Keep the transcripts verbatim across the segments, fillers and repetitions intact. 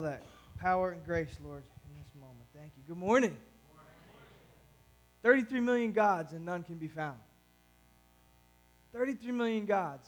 That power and grace, Lord, in this moment. Thank you. Good morning. thirty-three million gods and none can be found. thirty-three million gods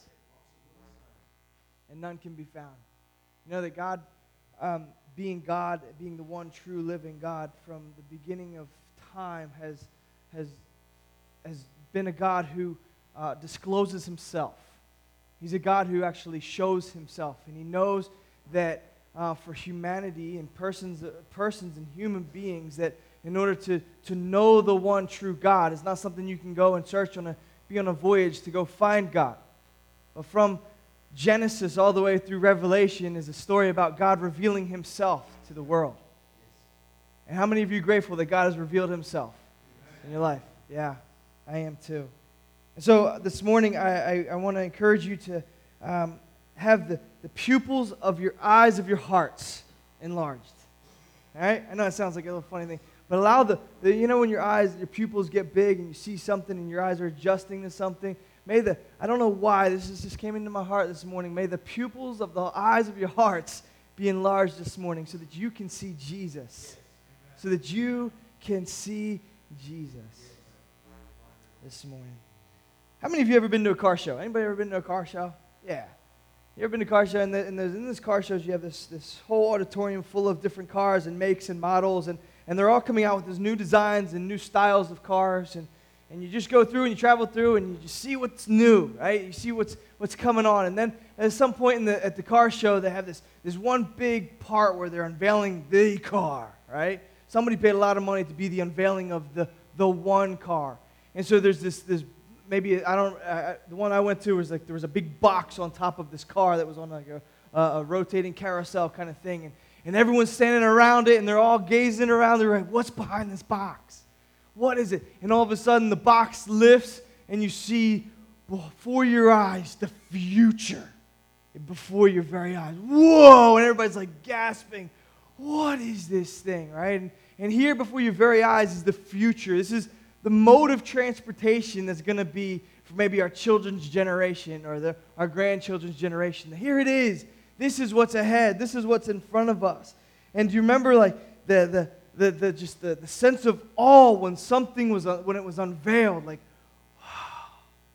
and none can be found. You know that God, um, being God, being the one true living God from the beginning of time, has has has been a God who uh, discloses Himself. He's a God who actually shows Himself, and He knows that. Uh, for humanity and persons, uh, persons and human beings, that in order to, to know the one true God, it's not something you can go and search on a be on a voyage to go find God. But from Genesis all the way through Revelation is a story about God revealing Himself to the world. And how many of you are grateful that God has revealed Himself in your life? Yeah, I am too. And so uh, this morning I, I, I want to encourage you to um, have the the pupils of your eyes of your hearts enlarged. All right? I know it sounds like a little funny thing, but allow the, the, you know when your eyes, your pupils get big and you see something and your eyes are adjusting to something, may the, I don't know why, this is, just came into my heart this morning, may the pupils of the eyes of your hearts be enlarged this morning so that you can see Jesus. So that you can see Jesus this morning. How many of you ever been to a car show? Anybody ever been to a car show? Yeah. You ever been to a car show, and, the, and in this car shows, you have this, this whole auditorium full of different cars and makes and models, and, and they're all coming out with these new designs and new styles of cars, and, and you just go through and you travel through and you just see what's new, right? You see what's what's coming on, and then at some point in the, at the car show, they have this, this one big part where they're unveiling the car, right? Somebody paid a lot of money to be the unveiling of the, the one car, and so there's this this Maybe, I don't, uh, the one I went to was like there was a big box on top of this car that was on like a, uh, a rotating carousel kind of thing. And, and everyone's standing around it and they're all gazing around. They're like, what's behind this box? What is it? And all of a sudden the box lifts and you see before your eyes the future. Before your very eyes. Whoa! And everybody's like gasping. What is this thing, right? And, and here before your very eyes is the future. This is the mode of transportation that's going to be for maybe our children's generation or the, our grandchildren's generation. Here it is. This is what's ahead. This is what's in front of us. And do you remember like the the the, the just the, the sense of awe when something was uh, when it was unveiled? Like, wow,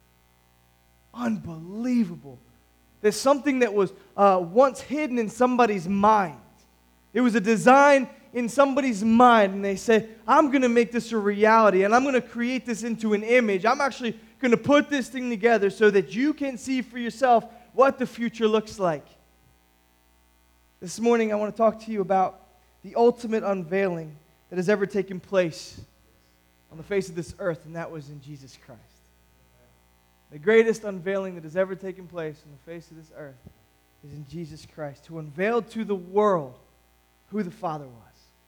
unbelievable. There's something that was uh, once hidden in somebody's mind. It was a design in somebody's mind, and they say, I'm going to make this a reality, and I'm going to create this into an image. I'm actually going to put this thing together so that you can see for yourself what the future looks like. This morning, I want to talk to you about the ultimate unveiling that has ever taken place on the face of this earth, and that was in Jesus Christ. The greatest unveiling that has ever taken place on the face of this earth is in Jesus Christ, who unveiled to the world who the Father was.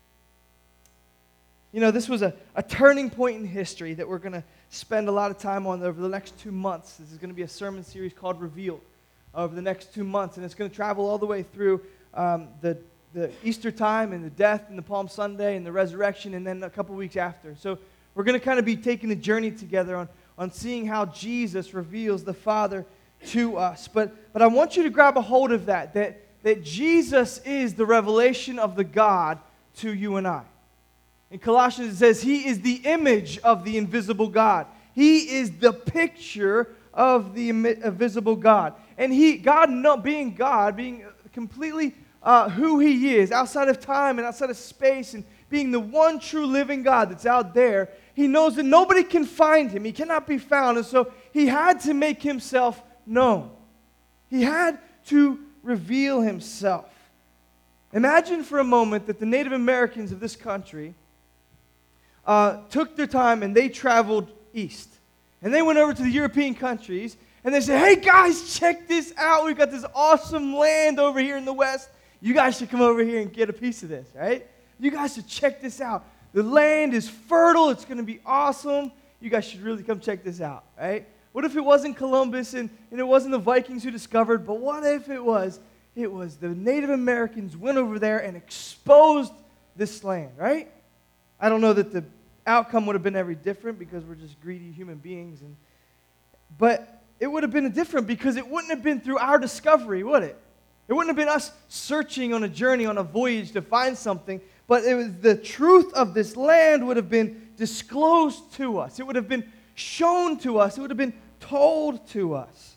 You know, this was a, a turning point in history that we're going to spend a lot of time on over the next two months. This is going to be a sermon series called Revealed over the next two months, and it's going to travel all the way through um, the, the Easter time and the death and the Palm Sunday and the resurrection and then a couple weeks after. So we're going to kind of be taking a journey together on, on seeing how Jesus reveals the Father to us. But, but I want you to grab a hold of that, that, that Jesus is the revelation of the God to you and I. In Colossians, it says, He is the image of the invisible God. He is the picture of the invisible God. And He, God, not being God, being completely uh, who He is, outside of time and outside of space, and being the one true living God that's out there, He knows that nobody can find Him. He cannot be found. And so He had to make Himself known. He had to reveal Himself. Imagine for a moment that the Native Americans of this country Uh, took their time and they traveled east. And they went over to the European countries and they said, hey guys, check this out. We've got this awesome land over here in the west. You guys should come over here and get a piece of this, right? You guys should check this out. The land is fertile. It's going to be awesome. You guys should really come check this out, right? What if it wasn't Columbus and, and it wasn't the Vikings who discovered, but what if it was, it was the Native Americans went over there and exposed this land, right? I don't know that the outcome would have been every different because we're just greedy human beings. And but it would have been different because it wouldn't have been through our discovery, would it? It wouldn't have been us searching on a journey, on a voyage to find something, but it was the truth of this land would have been disclosed to us. It would have been shown to us. It would have been told to us.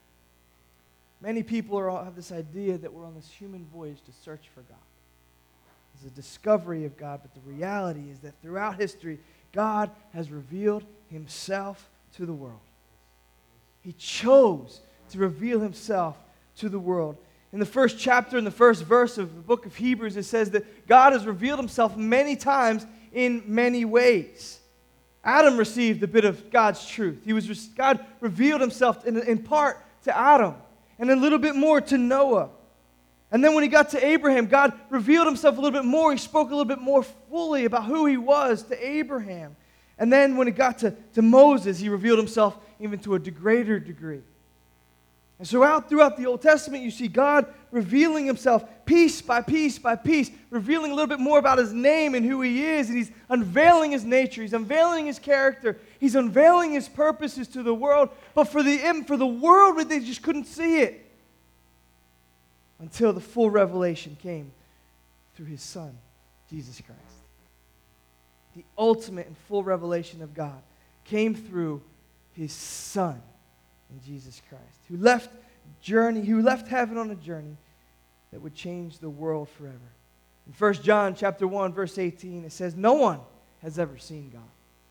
Many people are, have this idea that we're on this human voyage to search for God. It's a discovery of God, but the reality is that throughout history, God has revealed himself to the world. He chose to reveal himself to the world. In the first chapter, in the first verse of the book of Hebrews, it says that God has revealed himself many times in many ways. Adam received a bit of God's truth. He was God revealed himself in, in part to Adam and a little bit more to Noah. And then when he got to Abraham, God revealed himself a little bit more. He spoke a little bit more fully about who he was to Abraham. And then when it got to, to Moses, he revealed himself even to a greater degree. And so out throughout the Old Testament, you see God revealing himself piece by piece by piece, revealing a little bit more about his name and who he is, and he's unveiling his nature, he's unveiling his character, he's unveiling his purposes to the world. But for the, for the world, they just couldn't see it until the full revelation came through his Son, Jesus Christ. The ultimate and full revelation of God came through his Son, in Jesus Christ, who left journey, who left heaven on a journey that would change the world forever. In First John chapter one, verse eighteen, it says, "No one has ever seen God.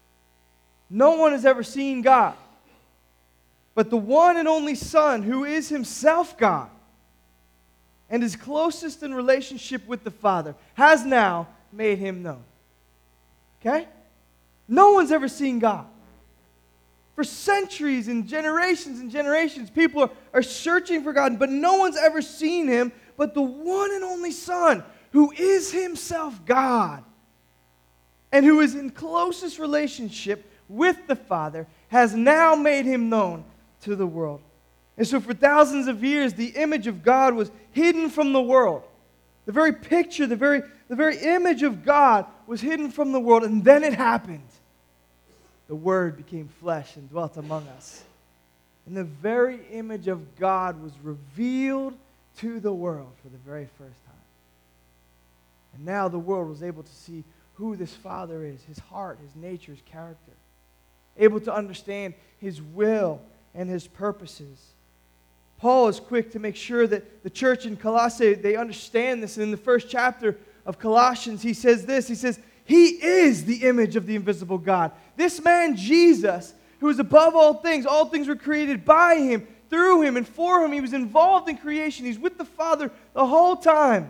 No one has ever seen God. But the one and only Son, who is himself God, and is closest in relationship with the Father, has now made him known." Okay? No one's ever seen God. For centuries and generations and generations, people are, are searching for God, but no one's ever seen him but the one and only Son, who is himself God, and who is in closest relationship with the Father, has now made him known to the world. And so for thousands of years, the image of God was hidden from the world. The very picture, the very, the very image of God was hidden from the world, and then it happened. The Word became flesh and dwelt among us. And the very image of God was revealed to the world for the very first time. And now the world was able to see who this Father is, his heart, his nature, his character. Able to understand his will and his purposes. Paul is quick to make sure that the church in Colossae, they understand this. And in the first chapter of Colossians, he says this. He says, "He is the image of the invisible God." This man, Jesus, who is above all things, all things were created by him, through him, and for him. He was involved in creation. He's with the Father the whole time.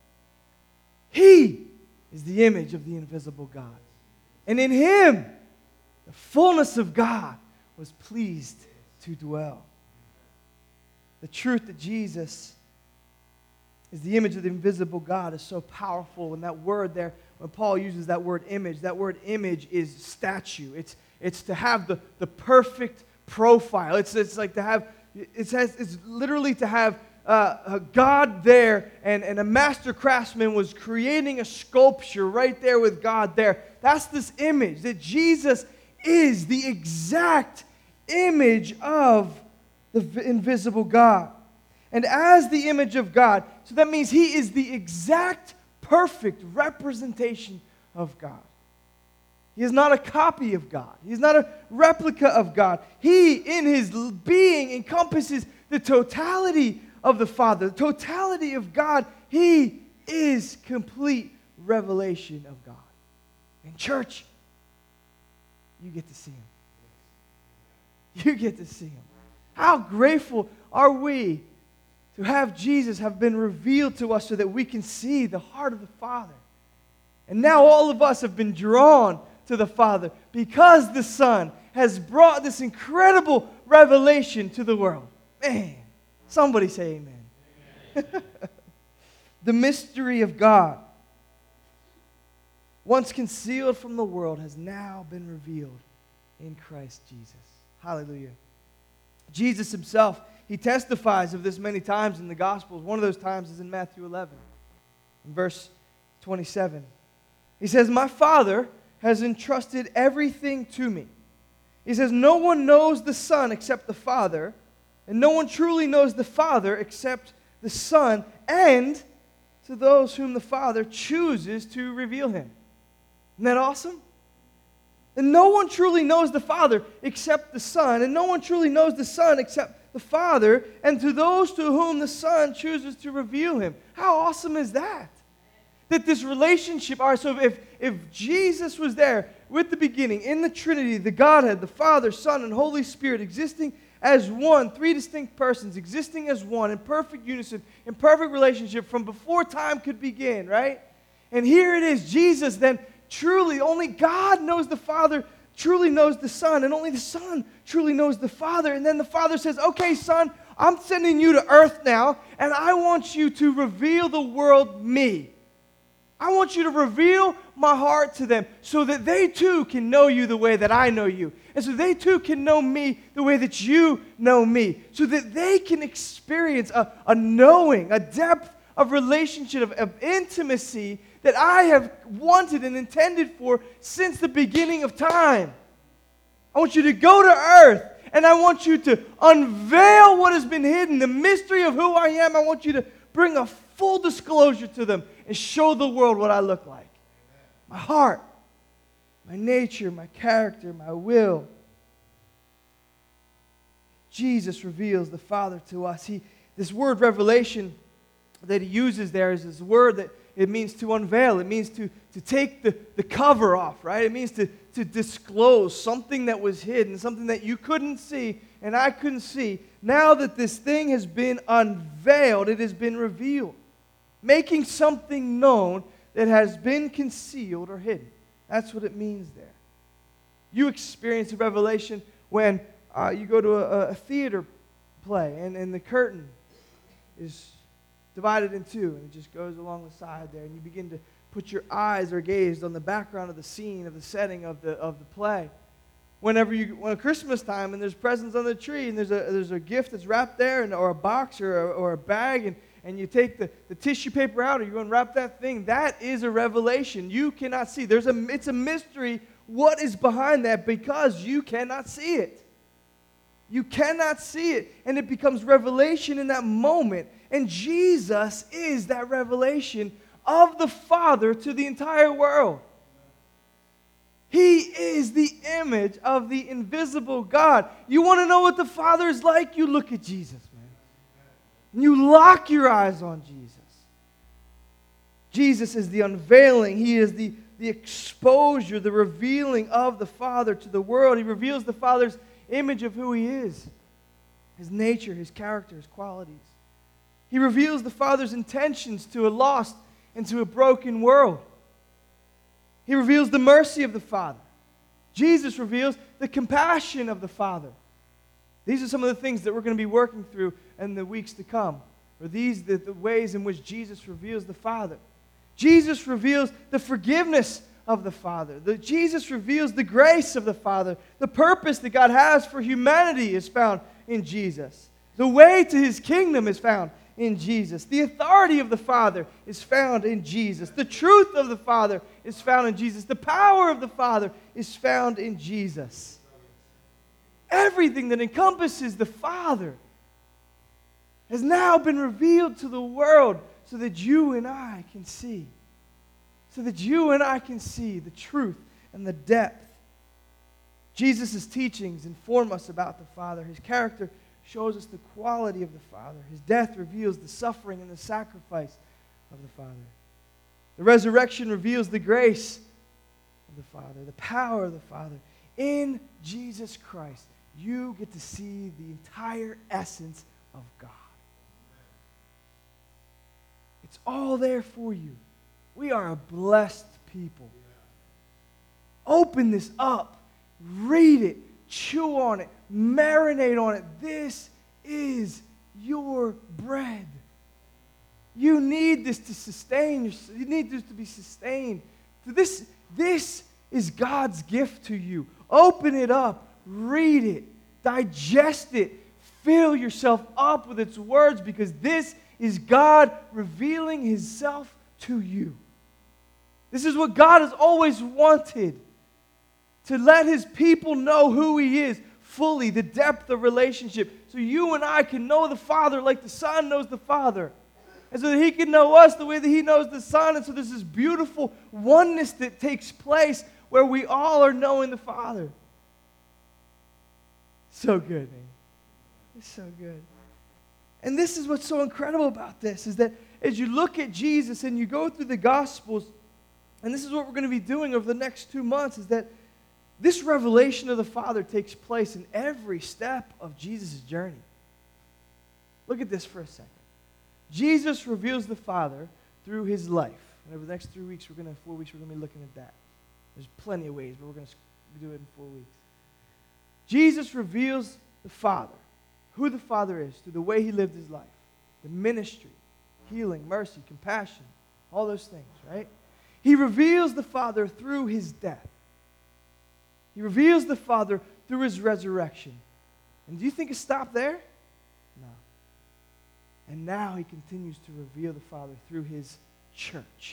He is the image of the invisible God. And in him, the fullness of God was pleased to dwell. The truth that Jesus is the image of the invisible God is so powerful. And that word there, when Paul uses that word image, that word image is statue. It's, it's to have the, the perfect profile. It's, it's like to have, it says, it's literally to have uh, a God there, and, and a master craftsman was creating a sculpture right there with God there. That's this image, that Jesus is the exact image of the invisible God. And as the image of God, so that means he is the exact perfect representation of God. He is not a copy of God. He is not a replica of God. He, in his being, encompasses the totality of the Father, the totality of God. He is complete revelation of God. And church, you get to see him. You get to see him. How grateful are we to have Jesus have been revealed to us so that we can see the heart of the Father. And now all of us have been drawn to the Father because the Son has brought this incredible revelation to the world. Man, somebody say amen. Amen. The mystery of God, once concealed from the world, has now been revealed in Christ Jesus. Hallelujah. Jesus himself, he testifies of this many times in the Gospels. One of those times is in Matthew eleven, in verse twenty-seven. He says, "My Father has entrusted everything to me." He says, "No one knows the Son except the Father, and no one truly knows the Father except the Son, and to those whom the Father chooses to reveal him. Isn't that awesome? And no one truly knows the Father except the Son, and no one truly knows the Son except the Father, and to those to whom the Son chooses to reveal him. How awesome is that? That this relationship, all right, so if, if Jesus was there with the beginning, in the Trinity, the Godhead, the Father, Son, and Holy Spirit existing as one, three distinct persons existing as one, in perfect unison, in perfect relationship from before time could begin, right? And here it is, Jesus then truly, only God knows the Father, truly knows the Son, and only the Son truly knows the Father. And then the Father says, okay, Son, I'm sending you to earth now, and I want you to reveal the world me. I want you to reveal my heart to them so that they too can know you the way that I know you. And so they too can know me the way that you know me. So that they can experience a, a knowing, a depth of relationship, of, of intimacy that I have wanted and intended for since the beginning of time. I want you to go to earth, and I want you to unveil what has been hidden, the mystery of who I am. I want you to bring a full disclosure to them and show the world what I look like. My heart, my nature, my character, my will. Jesus reveals the Father to us. He, this word revelation that he uses there is this word that it means to unveil. It means to, to take the, the cover off, right? It means to, to disclose something that was hidden, something that you couldn't see and I couldn't see. Now that this thing has been unveiled, it has been revealed. Making something known that has been concealed or hidden. That's what it means there. You experience a revelation when uh, you go to a, a theater play and, and the curtain is divided in two and it just goes along the side there and you begin to put your eyes or gaze on the background of the scene, of the setting of the, of the play. Whenever you, when Christmas time and there's presents on the tree and there's a, there's a gift that's wrapped there and, or a box or a, or a bag and and you take the, the tissue paper out or you unwrap that thing, that is a revelation. You cannot see. There's a, it's a mystery what is behind that because you cannot see it. You cannot see it. And it becomes revelation in that moment. And Jesus is that revelation of the Father to the entire world. He is the image of the invisible God. You want to know what the Father is like? You look at Jesus, man. And you lock your eyes on Jesus. Jesus is the unveiling. He is the, the exposure, the revealing of the Father to the world. He reveals the Father's image of who He is, His nature, His character, His qualities. He reveals the Father's intentions to a lost and to a broken world. He reveals the mercy of the Father. Jesus reveals the compassion of the Father. These are some of the things that we're going to be working through in the weeks to come. Or these the, the ways in which Jesus reveals the Father. Jesus reveals the forgiveness of the Father. The, Jesus reveals the grace of the Father. The purpose that God has for humanity is found in Jesus. The way to His kingdom is found in Jesus. The authority of the Father is found in Jesus. The truth of the Father is found in Jesus. The power of the Father is found in Jesus. Everything that encompasses the Father has now been revealed to the world so that you and I can see. So that you and I can see the truth and the depth. Jesus' teachings inform us about the Father. His character shows us the quality of the Father. His death reveals the suffering and the sacrifice of the Father. The resurrection reveals the grace of the Father, the power of the Father. In Jesus Christ, you get to see the entire essence of God. It's all there for you. We are a blessed people. Open this up. Read it. Chew on it. Marinate on it. This is your bread. You need this to sustain yourself. You need this to be sustained. This, this is God's gift to you. Open it up. Read it. Digest it. Fill yourself up with its words because this is God revealing Himself to you. This is what God has always wanted. To let His people know who He is fully, the depth of relationship, so you and I can know the Father like the Son knows the Father. And so that he can know us the way that he knows the Son. And so there's this beautiful oneness that takes place where we all are knowing the Father. So good, man. It's so good. And this is what's so incredible about this, is that as you look at Jesus and you go through the Gospels, and this is what we're going to be doing over the next two months, is that this revelation of the Father takes place in every step of Jesus' journey. Look at this for a second. Jesus reveals the Father through his life. And over the next three weeks, we're going to, four weeks, we're going to be looking at that. There's plenty of ways, but we're going to do it in four weeks. Jesus reveals the Father, who the Father is, through the way he lived his life, the ministry, healing, mercy, compassion, all those things, right? He reveals the Father through his death. He reveals the Father through his resurrection. And do you think it stopped there? No. And now he continues to reveal the Father through his church.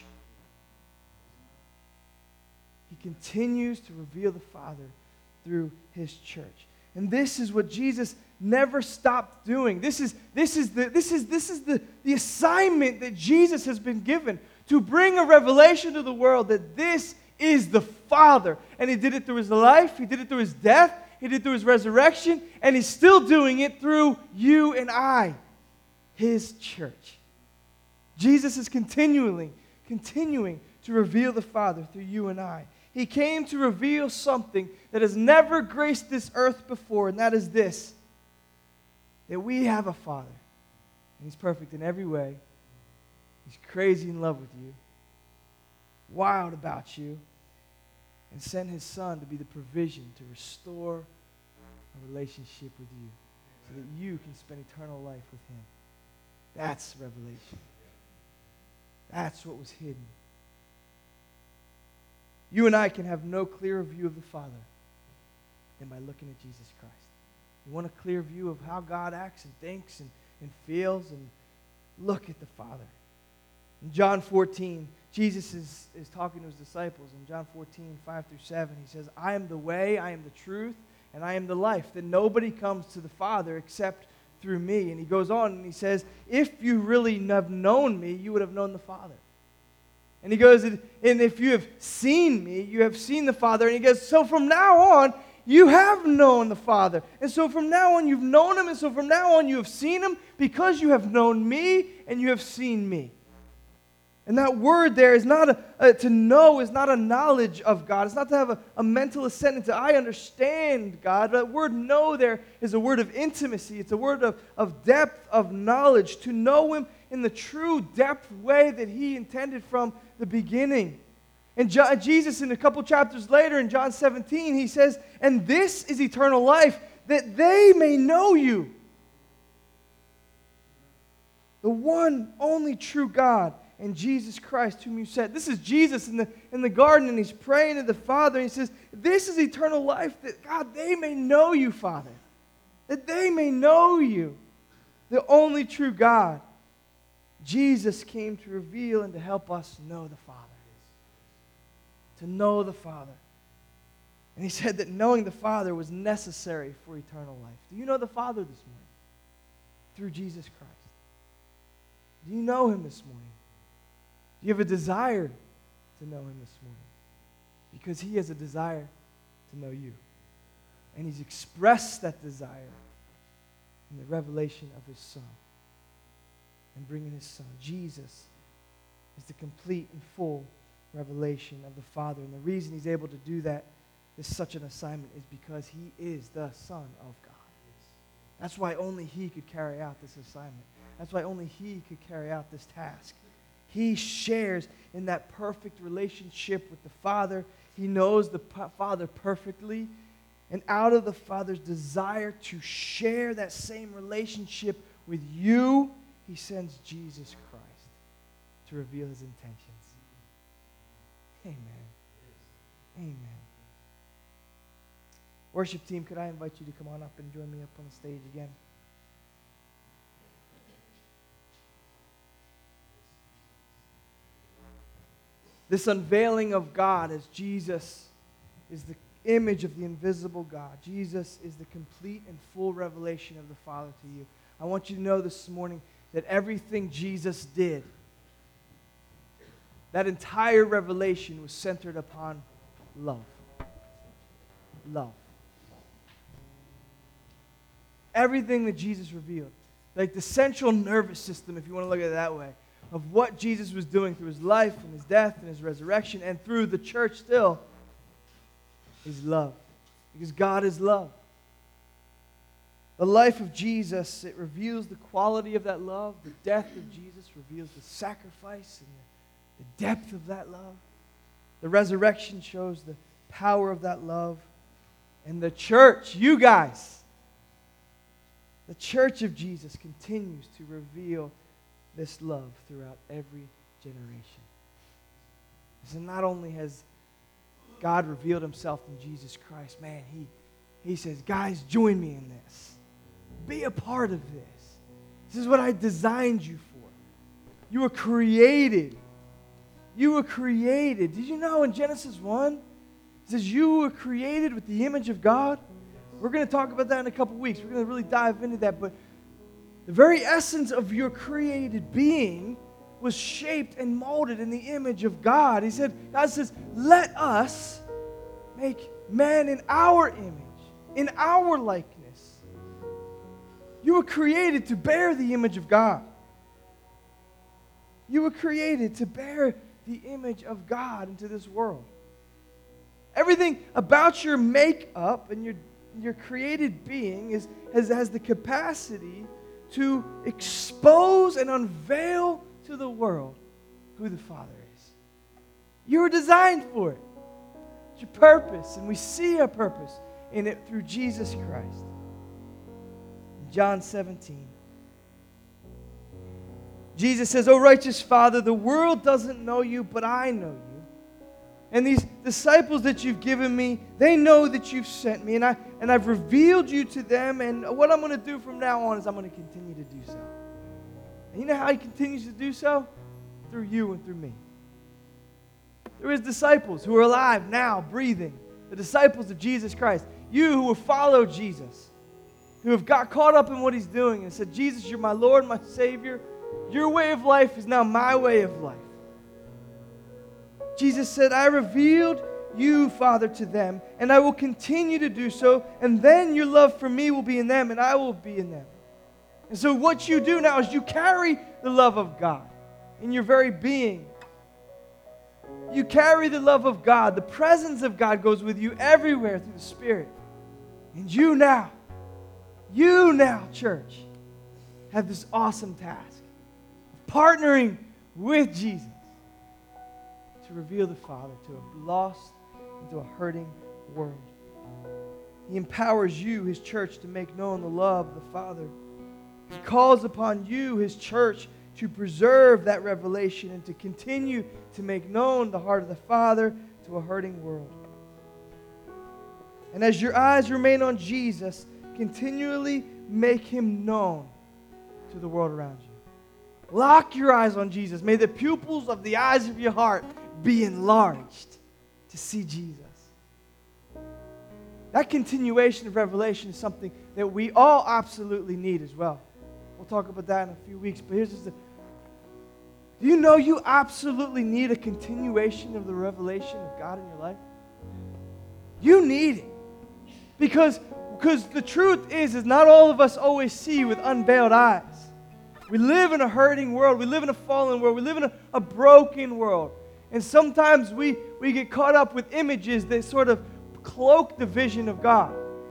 He continues to reveal the Father through his church. And this is what Jesus never stopped doing. This is, this is, the, this is, this is the, the assignment that Jesus has been given, to bring a revelation to the world that this is the Father. And he did it through his life, he did it through his death, he did it through his resurrection, and he's still doing it through you and I, his church. Jesus is continually, continuing to reveal the Father through you and I. He came to reveal something that has never graced this earth before, and that is this, that we have a Father, and he's perfect in every way. He's crazy in love with you, wild about you, and sent his Son to be the provision to restore a relationship with you so that you can spend eternal life with him. That's revelation. That's what was hidden. You and I can have no clearer view of the Father than by looking at Jesus Christ. You want a clear view of how God acts and thinks and, and feels, and look at the Father. In John fourteen, Jesus is, is talking to his disciples. In John fourteen, five through seven, he says, I am the way, I am the truth, and I am the life. That nobody comes to the Father except through me. And he goes on and he says, if you really have known me, you would have known the Father. And he goes, and if you have seen me, you have seen the Father. And he goes, so from now on, you have known the Father. And so from now on, you've known him. And so from now on, you have seen him because you have known me and you have seen me. And that word there is not a, a to know is not a knowledge of God. It's not to have a, a mental assent into I understand God. That word know there is a word of intimacy. It's a word of, of depth of knowledge. To know him in the true depth way that he intended from the beginning. And John, Jesus, in a couple chapters later, in John seventeen, he says, and this is eternal life, that they may know you, the one only true God, and Jesus Christ, whom you sent. This is Jesus in the, in the garden, and he's praying to the Father, and he says, this is eternal life, that God, they may know you, Father, that they may know you, the only true God. Jesus came to reveal and to help us know the Father, to know the Father. And he said that knowing the Father was necessary for eternal life. Do you know the Father this morning? Through Jesus Christ. Do you know him this morning? Do you have a desire to know him this morning? Because he has a desire to know you. And he's expressed that desire in the revelation of his Son. And bringing his Son. Jesus is the complete and full revelation of the Father. And the reason he's able to do that, is such an assignment, is because he is the Son of God. That's why only he could carry out this assignment. That's why only he could carry out this task. He shares in that perfect relationship with the Father. He knows the Father perfectly. And out of the Father's desire to share that same relationship with you, he sends Jesus Christ to reveal his intentions. Amen. Amen. Worship team, could I invite you to come on up and join me up on the stage again? This unveiling of God as Jesus is the image of the invisible God. Jesus is the complete and full revelation of the Father to you. I want you to know this morning that everything Jesus did, that entire revelation was centered upon love. Love. Everything that Jesus revealed, like the central nervous system, if you want to look at it that way, of what Jesus was doing through his life and his death and his resurrection and through the church still, is love. Because God is love. The life of Jesus, it reveals the quality of that love. The death of Jesus reveals the sacrifice and the, the depth of that love. The resurrection shows the power of that love. And the church, you guys, the church of Jesus continues to reveal this love throughout every generation. So not only has God revealed himself in Jesus Christ, man, he, he says, guys, join me in this. Be a part of this. This is what I designed you for. You were created. You were created. Did you know in Genesis one, it says you were created with the image of God? We're going to talk about that in a couple weeks. We're going to really dive into that. But the very essence of your created being was shaped and molded in the image of God. He said, God says, let us make man in our image, in our likeness. You were created to bear the image of God. You were created to bear the image of God into this world. Everything about your makeup and your, your created being is, has, has the capacity to expose and unveil to the world who the Father is. You were designed for it. It's your purpose, and we see our purpose in it through Jesus Christ. In John seventeen, Jesus says, "O righteous Father, the world doesn't know you, but I know you. And these disciples that you've given me, they know that you've sent me, and, I, and I've revealed you to them, and what I'm going to do from now on is I'm going to continue to do so." And you know how he continues to do so? Through you and through me. Through his disciples who are alive now, breathing. The disciples of Jesus Christ. You who have followed Jesus. Who have got caught up in what he's doing and said, Jesus, you're my Lord, my Savior. Your way of life is now my way of life. Jesus said, I revealed you, Father, to them, and I will continue to do so, and then your love for me will be in them, and I will be in them. And so what you do now is you carry the love of God in your very being. You carry the love of God. The presence of God goes with you everywhere through the Spirit. And you now, you now, church, have this awesome task of partnering with Jesus to reveal the Father to a lost and to a hurting world. He empowers you, his church, to make known the love of the Father. He calls upon you, his church, to preserve that revelation and to continue to make known the heart of the Father to a hurting world. And as your eyes remain on Jesus, continually make him known to the world around you. Lock your eyes on Jesus. May the pupils of the eyes of your heart be enlarged to see Jesus. That continuation of revelation is something that we all absolutely need as well. We'll talk about that in a few weeks, but here's just the... Do you know you absolutely need a continuation of the revelation of God in your life? You need it. Because, because the truth is, is not all of us always see with unveiled eyes. We live in a hurting world. We live in a fallen world. We live in a, a broken world. And sometimes we, we get caught up with images that sort of cloak the vision of God.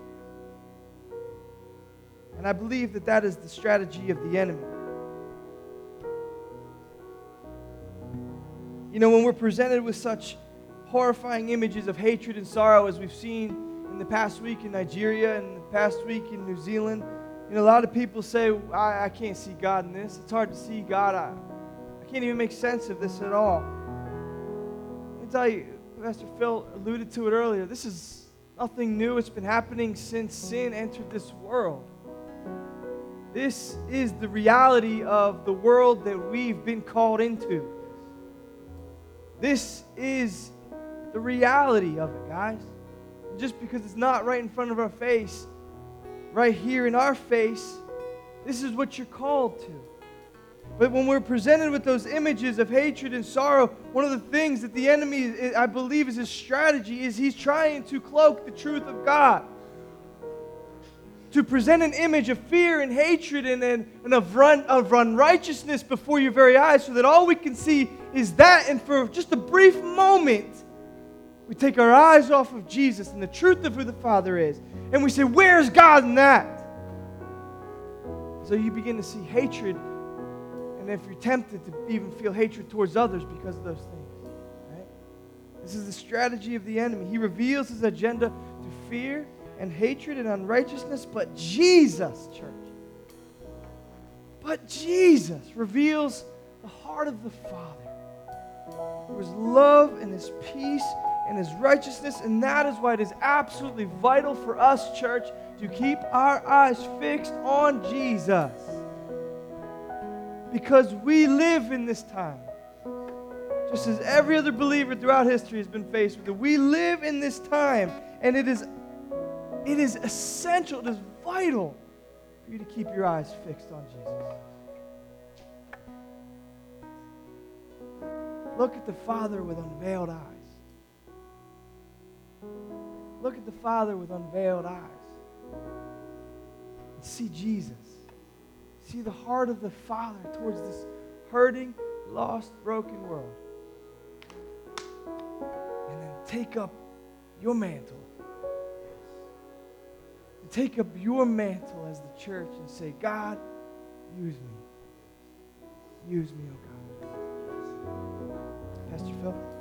And I believe that that is the strategy of the enemy. You know, when we're presented with such horrifying images of hatred and sorrow as we've seen in the past week in Nigeria and the past week in New Zealand, you know, a lot of people say, I, I can't see God in this. It's hard to see God. I, I can't even make sense of this at all. Let me tell you, Pastor Phil alluded to it earlier. This is nothing new. It's been happening since sin entered this world. This is the reality of the world that we've been called into. This is the reality of it, guys. just because it's not right in front of our face, right here in our face, this is what you're called to. But when we're presented with those images of hatred and sorrow, one of the things that the enemy, I believe, is his strategy is he's trying to cloak the truth of God. To present an image of fear and hatred and, and, and of, run, of unrighteousness before your very eyes so that all we can see is that, and for just a brief moment, we take our eyes off of Jesus and the truth of who the Father is, and we say, where's God in that? So you begin to see hatred, and if you're tempted to even feel hatred towards others because of those things, right? This is the strategy of the enemy. He reveals his agenda through fear and hatred and unrighteousness, but Jesus, church, but Jesus reveals the heart of the Father, who is love and his peace and his righteousness, and that is why it is absolutely vital for us, church, to keep our eyes fixed on Jesus. Because we live in this time, just as every other believer throughout history has been faced with it. We live in this time, and it is It is essential, it is vital for you to keep your eyes fixed on Jesus. Look at the Father with unveiled eyes. Look at the Father with unveiled eyes. And see Jesus. See the heart of the Father towards this hurting, lost, broken world. And then take up your mantle. Take up your mantle as the church and say, God, use me. Use me, oh God. Pastor Phil.